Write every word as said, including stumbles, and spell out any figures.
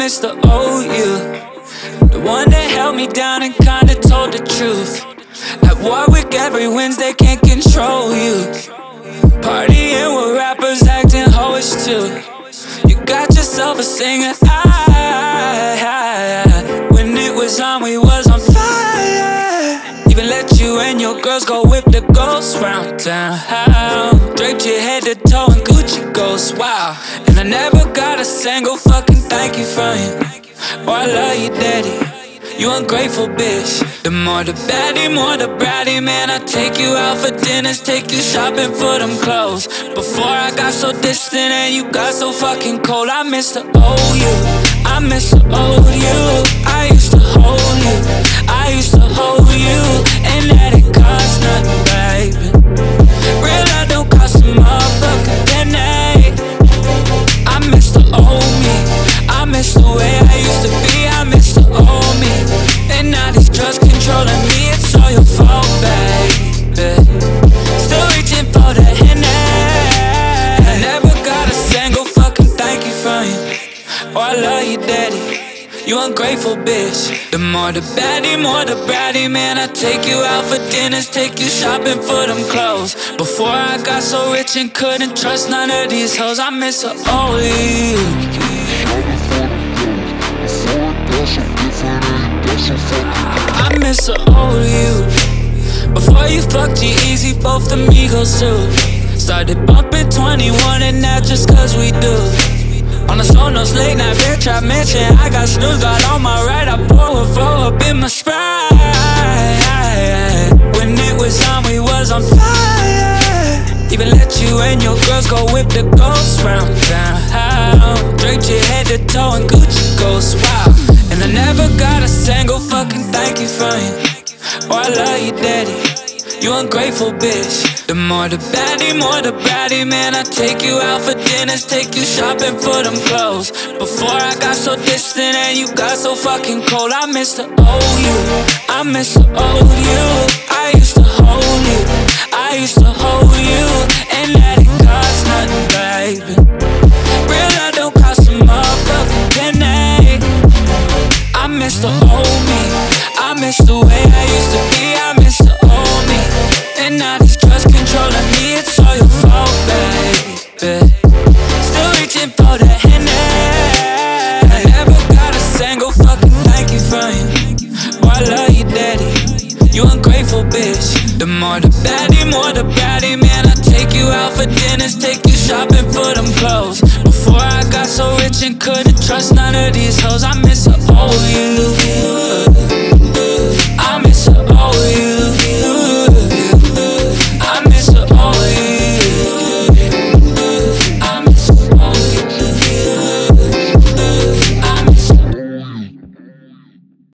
miss the old you, the one that held me down and kinda told the truth. At Warwick every Wednesday, can't control you. Partying with rappers, acting hoish too. You got yourself a singer. I, when it was on, we was on fire. Even let you and your girls go whip the ghost round town. Draped your head to toe in Gucci ghosts, wow. And I never got a single fucking thank you from you. Or I love you, daddy. You ungrateful bitch. The more the baddie, more the bratty. Man, I take you out for dinners, take you shopping for them clothes. Before I got so distant and you got so fucking cold. I miss the old you, I miss the old you. I used to hold you, I used to hold you, and that it cost nothing, baby. Real life don't cost a motherfucking penny. I miss the old me, I miss the way I used to be. I miss the old me, and now these drugs controlling me. It's all your fault, baby. Still reaching for the Henny. I never got a single fucking thank you from you. Or I love you, daddy. You ungrateful bitch. The more the baddie, more the bratty. Man, I take you out for dinners, take you shopping for them clothes. Before I got so rich and couldn't trust none of these hoes. I miss her old you. I miss her old you. Before you fucked G-Eazy, both the Migos too. Started bumping twenty-one and that just cause we do. On the Sonos late night beer trap mansion, I got Snooze Guard on my right. I pour a four up in my Sprite. When it was on, we was on fire. Even let you and your girls go whip the ghosts round town. Draped your head to toe in Gucci ghosts, wow. And I never got a single fucking thank you from you. Or I love you, daddy. You ungrateful bitch. The more the baddie, more the bratty. Man, I take you out for dinners, take you shopping for them clothes. Before I got so distant and you got so fucking cold. I miss the old you, I miss the old you. I used to hold you, I used to hold you, and let it cost nothing, baby. Real life don't cost a motherfucking penny. I miss the old me, I miss the way I used to be. I miss the old me, and now these drugs controlling me. It's all your fault, baby. Still reaching for the Henny. I never got a single fucking thank you from you. Or I love you, daddy. You ungrateful bitch. The more the baddie, more the bratty. Man, I take you out for dinners, take you shopping for them clothes. Before I got so rich and couldn't trust none of these hoes. I miss her old